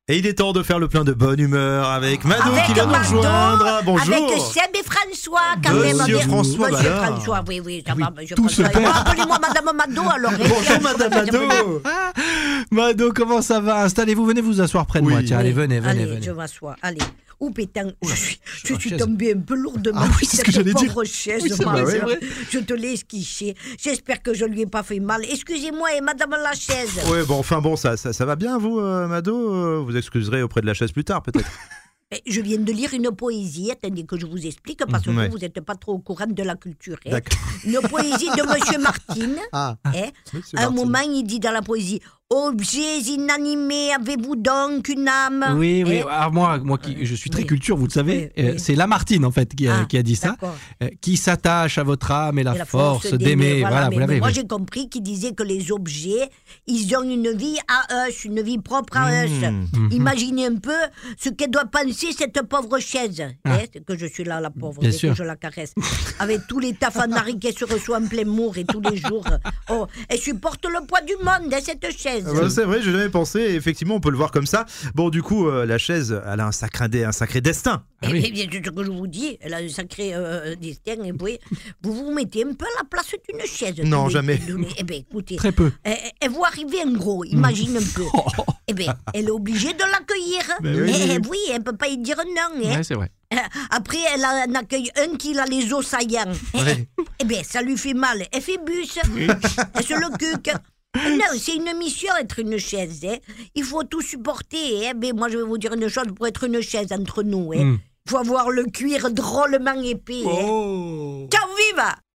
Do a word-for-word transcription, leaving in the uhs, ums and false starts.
Et il est temps de faire le plein de bonne humeur avec Mado Avec qui vient nous Mado, rejoindre. Bonjour. Avec Seb et François, quand Monsieur même. Bien- François, Monsieur bah là. François, oui, oui, ça Oui, va, Monsieur tout se François. perd. Bon, appelez-moi Madame Mado, alors. Bonjour Madame Mado. Mado, comment ça va? Installez-vous, venez vous asseoir près de Oui. moi. Tiens, allez, venez, venez, Allez, venez. je m'assois, allez. Ou pétang, je suis, sur je la suis chaise. tombée un peu lourdement. Ah oui, c'est ce que cette j'allais dire. pauvre chaise, Oui, c'est moi, vrai, c'est vrai. Je te l'ai esquiché. J'espère que je lui ai pas fait mal. Excusez-moi, et Madame la chaise. Ouais, bon, enfin bon, ça, ça, ça va bien, vous, euh, Mado euh, Vous excuserez auprès de la chaise plus tard, peut-être. Eh, Je viens de lire une poésie, attendez que je vous explique, parce que Ouais. vous, vous n'êtes pas trop au courant de la culture. hein. D'accord. Une poésie de Monsieur Martine. Ah, hein. Monsieur À un Martin. moment, il dit dans la poésie « Objets inanimés, avez-vous donc une âme ?» Oui, oui. Eh, Alors moi, moi qui, je suis très Oui. culture, vous le savez. Oui, euh, oui. C'est Lamartine, en fait, qui a, Ah, qui a dit ça. d'accord. Euh, qui s'attache à votre âme et la, Et la force, d'aimer. Voilà, mais, vous l'avez. mais moi, oui. j'ai compris qu'il disait que les objets, ils ont une vie à eux, une vie propre à eux. Mmh. Imaginez un peu ce qu'elle doit penser cette pauvre chaise. Ah. Hein, c'est que je suis là, la pauvre, Bien dès sûr. que je la caresse. Avec tous les tafanari qu'elle se reçoit en plein mour et tous les jours. Oh, elle supporte le poids du monde, hein, cette chaise. Ah bah, c'est vrai, je n'avais pensé, et effectivement, on peut le voir comme ça. Bon, du coup, euh, la chaise, elle a un sacré, dé- un sacré destin. Ah Et, oui. et bien, c'est ce que je vous dis, elle a un sacré euh, destin. Et puis, vous vous mettez un peu à la place d'une chaise. Non, Tenez, jamais. tenez. Eh bien, écoutez, Très peu. elle, elle voit arriver un gros, imagine un peu. Eh bien, elle est obligée de l'accueillir. Ben oui. Eh, eh, oui, elle ne peut pas y dire non. hein. Ouais, c'est vrai. Après, elle a un accueil un qui a les os saillants. Ouais. Eh bien, ça lui fait mal. Elle fait bus. Elle se le cuque. Non, c'est une mission être une chaise. Hein. Il faut tout supporter. Hein. Mais moi, je vais vous dire une chose, pour être une chaise entre nous, hein, Mm. il faut avoir le cuir drôlement épais. hein. Oh. Ciao, viva!